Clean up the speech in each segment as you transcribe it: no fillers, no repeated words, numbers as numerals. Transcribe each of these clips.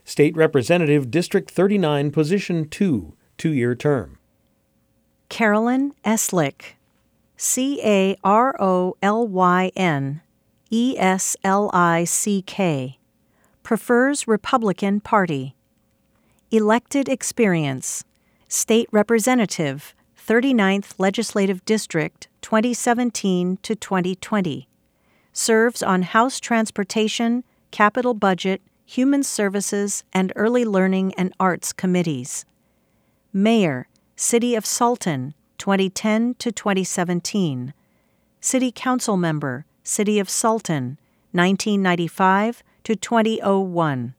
State Representative, District 39, Position 2, 2-year term. Carolyn Eslick, Carolyn Eslick, prefers Republican Party. Elected experience: State Representative, 39th Legislative District, 2017 to 2020. Serves on House Transportation, Capital Budget, Human Services, and Early Learning and Arts Committees. Mayor, City of Sultan, 2010 to 2017. City Council Member, City of Sultan, 1995 to 2001.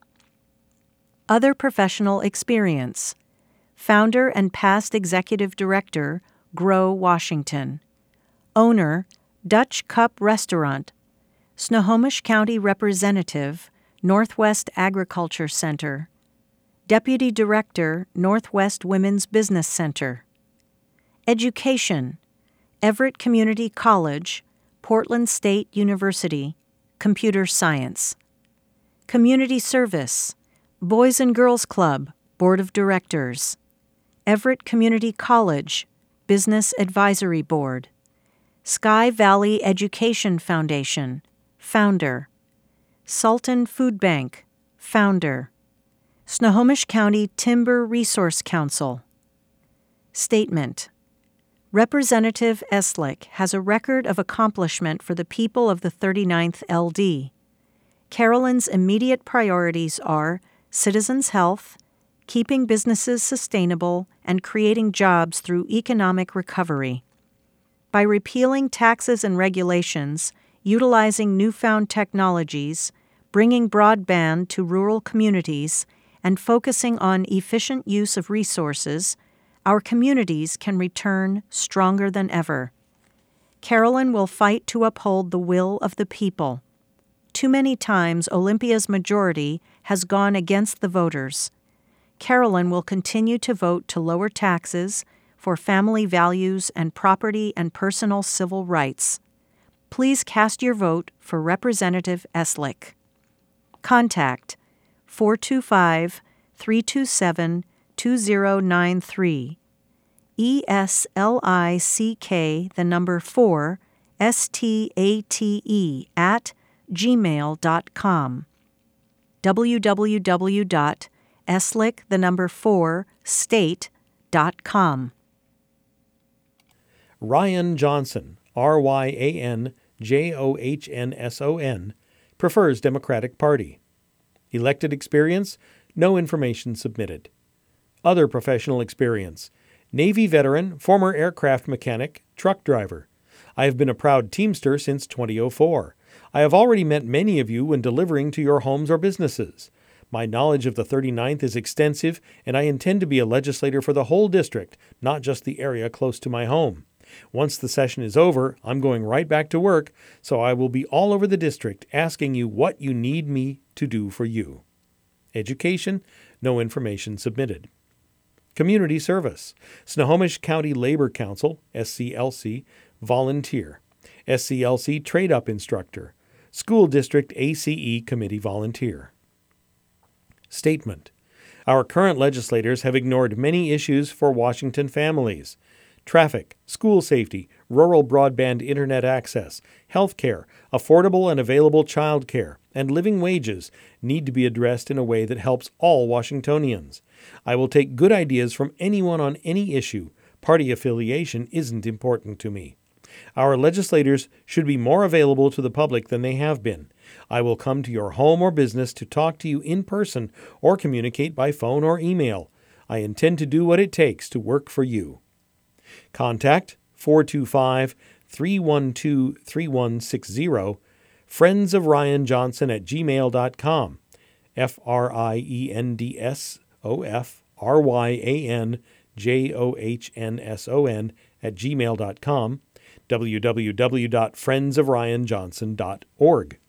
Other professional experience: Founder and past Executive Director, Grow Washington. Owner, Dutch Cup Restaurant. Snohomish County Representative, Northwest Agriculture Center. Deputy Director, Northwest Women's Business Center. Education: Everett Community College, Portland State University, Computer Science. Community Service: Boys and Girls Club, Board of Directors. Everett Community College, Business Advisory Board. Sky Valley Education Foundation, Founder. Sultan Food Bank, Founder. Snohomish County Timber Resource Council. Statement: Representative Eslick has a record of accomplishment for the people of the 39th LD. Carolyn's immediate priorities are citizens' health, keeping businesses sustainable, and creating jobs through economic recovery. By repealing taxes and regulations, utilizing newfound technologies, bringing broadband to rural communities, and focusing on efficient use of resources, our communities can return stronger than ever. Carolyn will fight to uphold the will of the people. Too many times Olympia's majority has gone against the voters. Carolyn will continue to vote to lower taxes, for family values and property and personal civil rights. Please cast your vote for Representative Eslick. Contact 425-327-2093. ESLICK, the number 4, STATE at gmail.com. www.eslick, the number 4, state.com. Ryan Johnson, RyanJohnson, prefers Democratic Party. Elected experience: no information submitted. Other professional experience: Navy veteran, former aircraft mechanic, truck driver. I have been a proud Teamster since 2004. I have already met many of you when delivering to your homes or businesses. My knowledge of the 39th is extensive, and I intend to be a legislator for the whole district, not just the area close to my home. Once the session is over, I'm going right back to work, so I will be all over the district asking you what you need me to do for you. Education: no information submitted. Community service: Snohomish County Labor Council, SCLC, volunteer. SCLC trade-up instructor. School District ACE Committee volunteer. Statement: Our current legislators have ignored many issues for Washington families. Traffic, school safety, rural broadband internet access, health care, affordable and available child care, and living wages need to be addressed in a way that helps all Washingtonians. I will take good ideas from anyone on any issue. Party affiliation isn't important to me. Our legislators should be more available to the public than they have been. I will come to your home or business to talk to you in person or communicate by phone or email. I intend to do what it takes to work for you. Contact 425-312-3160, Friends of Ryan Johnson at gmail.com, FriendsofRyanJohnson at gmail.com, www.friendsofryanjohnson.org.